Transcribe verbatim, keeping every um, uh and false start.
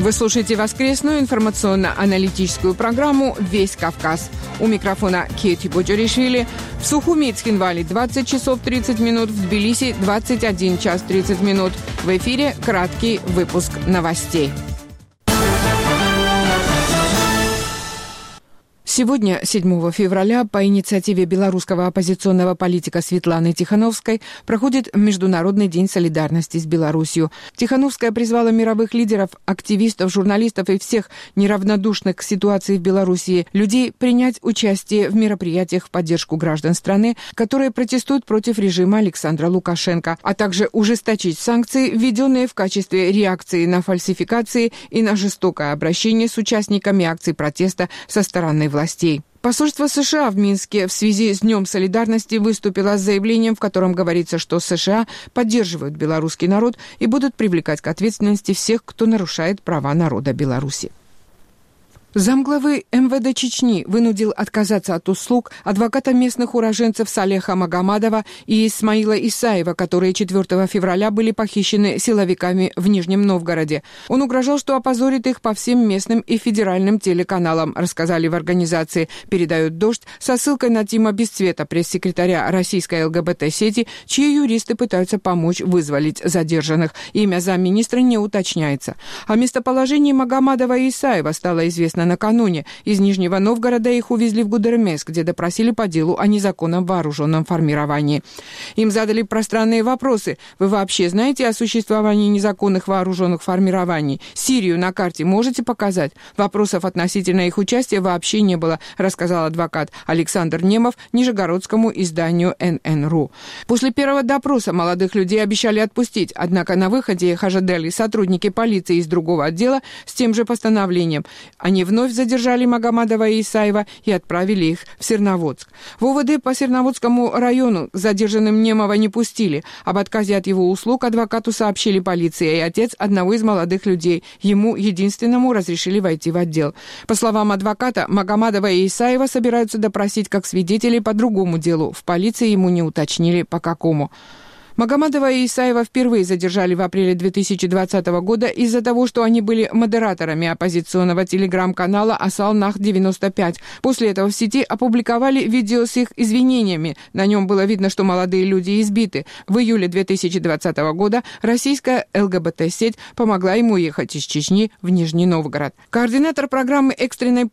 Вы слушаете воскресную информационно-аналитическую программу «Весь Кавказ». У микрофона Кети Боджоришвили. В Сухуми Цхинвали двадцать часов тридцать минут, в Тбилиси двадцать один час тридцать минут. В эфире краткий выпуск новостей. Сегодня, седьмого февраля, по инициативе белорусского оппозиционного политика Светланы Тихановской проходит Международный день солидарности с Беларусью. Тихановская призвала мировых лидеров, активистов, журналистов и всех неравнодушных к ситуации в Белоруссии людей принять участие в мероприятиях в поддержку граждан страны, которые протестуют против режима Александра Лукашенко, а также ужесточить санкции, введенные в качестве реакции на фальсификации и на жестокое обращение с участниками акций протеста со стороны властей. Посольство США в Минске в связи с Днем солидарности выступило с заявлением, в котором говорится, что США поддерживают белорусский народ и будут привлекать к ответственности всех, кто нарушает права народа Беларуси. Замглавы эм вэ дэ Чечни вынудил отказаться от услуг адвоката местных уроженцев Салеха Магомадова и Исмаила Исаева, которые четвёртого февраля были похищены силовиками в Нижнем Новгороде. Он угрожал, что опозорит их по всем местным и федеральным телеканалам, рассказали в организации, передают «Дождь» со ссылкой на Тима Бесцвета, пресс-секретаря российской эл гэ бэ тэ-сети, чьи юристы пытаются помочь вызволить задержанных. Имя замминистра не уточняется. О местоположении Магомадова и Исаева стало известно накануне. Из Нижнего Новгорода их увезли в Гудермес, где допросили по делу о незаконном вооруженном формировании. Им задали пространные вопросы. Вы вообще знаете о существовании незаконных вооруженных формирований? Сирию на карте можете показать? Вопросов относительно их участия вообще не было, рассказал адвокат Александр Немов нижегородскому изданию эн эн ру. После первого допроса молодых людей обещали отпустить, однако на выходе их ожидали сотрудники полиции из другого отдела с тем же постановлением. Они вновь задержали Магомадова и Исаева и отправили их в Серноводск. В о вэ дэ по Серноводскому району задержанным Немова не пустили. Об отказе от его услуг адвокату сообщили полиция и отец одного из молодых людей. Ему, единственному, разрешили войти в отдел. По словам адвоката, Магомадова и Исаева собираются допросить как свидетелей по другому делу. В полиции ему не уточнили, по какому. Магомадова и Исаева впервые задержали в апреле две тысячи двадцатого года из-за того, что они были модераторами оппозиционного телеграм-канала «Асал-Нах девяносто пять». После этого в сети опубликовали видео с их извинениями. На нем было видно, что молодые люди избиты. В июле две тысячи двадцатого года российская эл гэ бэ тэ-сеть помогла ему уехать из Чечни в Нижний Новгород. Координатор программы экстренной